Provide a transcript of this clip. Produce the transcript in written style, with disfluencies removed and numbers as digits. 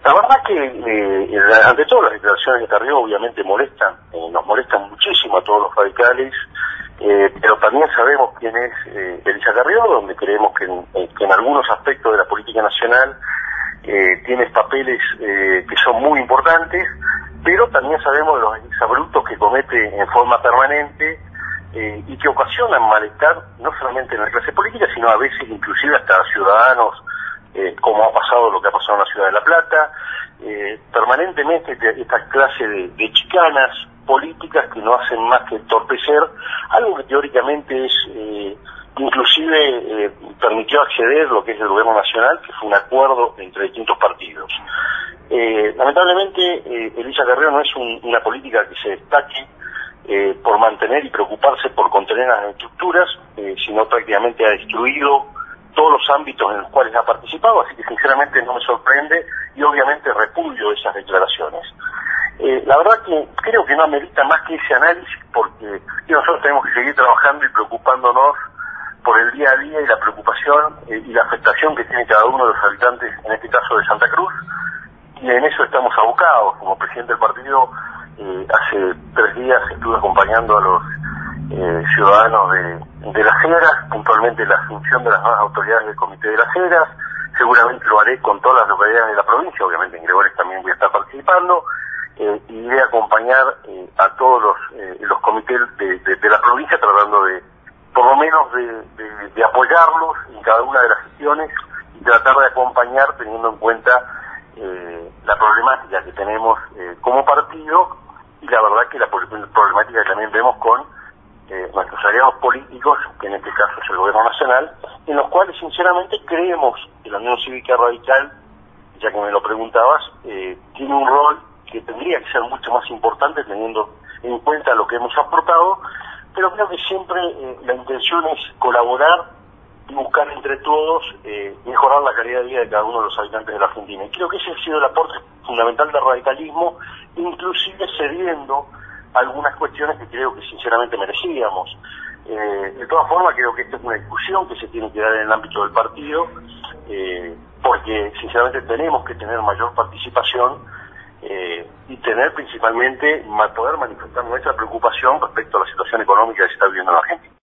La verdad que, ante todo, las declaraciones de Carrió obviamente molestan, nos molestan muchísimo a todos los radicales, pero también sabemos quién es Elisa Carrió, donde creemos que en algunos aspectos de la política nacional tiene papeles que son muy importantes, pero también sabemos de los exabruptos que comete en forma permanente y que ocasionan malestar no solamente en la clase política, sino a veces inclusive hasta ciudadanos, como ha pasado lo que ha pasado en la ciudad de La Plata, permanentemente esta clase de chicanas políticas que no hacen más que entorpecer algo que teóricamente es inclusive permitió acceder lo que es el gobierno nacional, que fue un acuerdo entre distintos partidos. Lamentablemente Elisa Carrió no es una política que se destaque por mantener y preocuparse por contener las estructuras, sino prácticamente ha destruido todos los ámbitos en los cuales ha participado, así que sinceramente no me sorprende y obviamente repudio esas declaraciones. La verdad que creo que no amerita más que ese análisis, porque nosotros tenemos que seguir trabajando y preocupándonos por el día a día y la preocupación y la afectación que tiene cada uno de los habitantes, en este caso de Santa Cruz, y en eso estamos abocados. Como presidente del partido, hace 3 días estuve acompañando a los ciudadanos de Las Heras, puntualmente la asunción de las nuevas autoridades del Comité de Las Heras. Seguramente lo haré con todas las localidades de la provincia, obviamente en Gregores también voy a estar participando, y iré a acompañar a todos los comités de la provincia, tratando de, por lo menos, de apoyarlos en cada una de las gestiones y tratar de acompañar teniendo en cuenta la problemática que tenemos como partido, y la verdad que la problemática que también vemos con nuestros aliados políticos, que en este caso es el gobierno nacional, en los cuales sinceramente creemos que la Unión Cívica Radical, ya que me lo preguntabas, tiene un rol que tendría que ser mucho más importante teniendo en cuenta lo que hemos aportado, pero creo que siempre la intención es colaborar y buscar entre todos mejorar la calidad de vida de cada uno de los habitantes de la Argentina. Y creo que ese ha sido el aporte fundamental del radicalismo, inclusive cediendo algunas cuestiones que creo que sinceramente merecíamos. De todas formas, creo que esta es una discusión que se tiene que dar en el ámbito del partido, porque sinceramente tenemos que tener mayor participación y tener principalmente, poder manifestar nuestra preocupación respecto a la situación económica que se está viviendo en la Argentina.